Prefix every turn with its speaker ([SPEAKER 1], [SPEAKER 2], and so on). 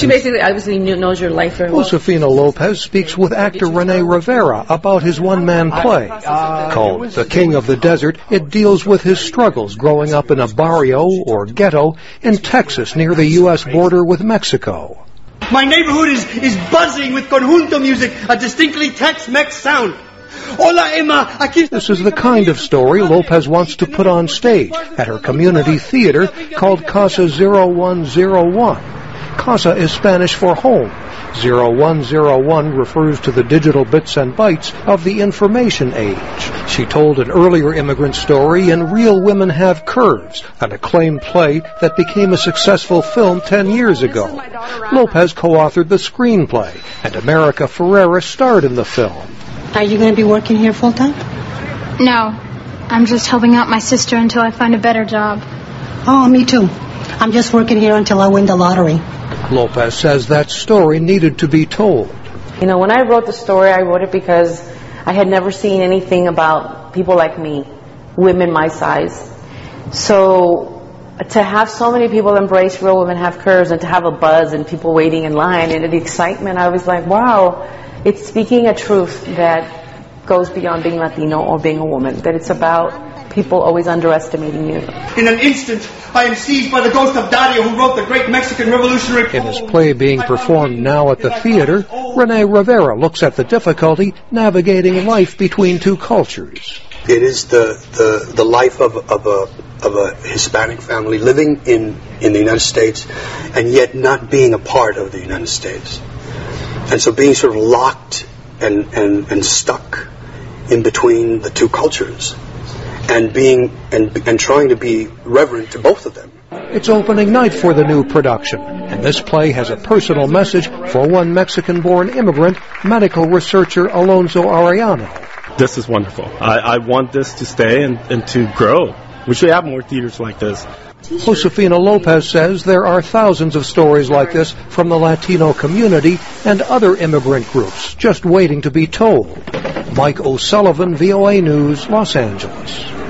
[SPEAKER 1] She basically obviously knows your life very well.
[SPEAKER 2] Josefina Lopez speaks with actor Rene Rivera about his one-man play. Called The King of the Desert, it deals with his struggles growing up in a barrio or ghetto in Texas near the U.S. border with Mexico.
[SPEAKER 3] My neighborhood is buzzing with conjunto music, a distinctly Tex-Mex sound. Hola, Emma.
[SPEAKER 2] This is the kind of story Lopez wants to put on stage at her community theater called Casa 0101. Casa is Spanish for home. 0101 refers to the digital bits and bytes of the information age. She told an earlier immigrant story in Real Women Have Curves, an acclaimed play that became a successful film 10 years ago. Lopez co-authored the screenplay, and America Ferrera starred in the film.
[SPEAKER 4] Are you going to be working here full-time?
[SPEAKER 5] No. I'm just helping out my sister until I find a better job.
[SPEAKER 4] Oh, me too. I'm just working here until I win the lottery.
[SPEAKER 2] Lopez says that story needed to be told.
[SPEAKER 1] You know, when I wrote the story, I wrote it because I had never seen anything about people like me, women my size. So to have so many people embrace Real Women Have Curves and to have a buzz and people waiting in line and the excitement, I was like, wow. It's speaking a truth that goes beyond being Latino or being a woman, that it's about people always underestimating you.
[SPEAKER 3] In an instant, I am seized by the ghost of Dario, who wrote the great Mexican Revolutionary poem.
[SPEAKER 2] In his play being performed now at the theater, Rene Rivera looks at the difficulty navigating life between two cultures.
[SPEAKER 6] It is the life of a Hispanic family living in the United States and yet not being a part of the United States. And so being sort of locked and stuck in between the two cultures and trying to be reverent to both of them.
[SPEAKER 2] It's opening night for the new production, and this play has a personal message for one Mexican-born immigrant, medical researcher Alonso Arellano.
[SPEAKER 7] This is wonderful. I want this to stay and to grow. We should have more theaters like this.
[SPEAKER 2] Josefina Lopez says there are thousands of stories like this from the Latino community and other immigrant groups just waiting to be told. Mike O'Sullivan, VOA News, Los Angeles.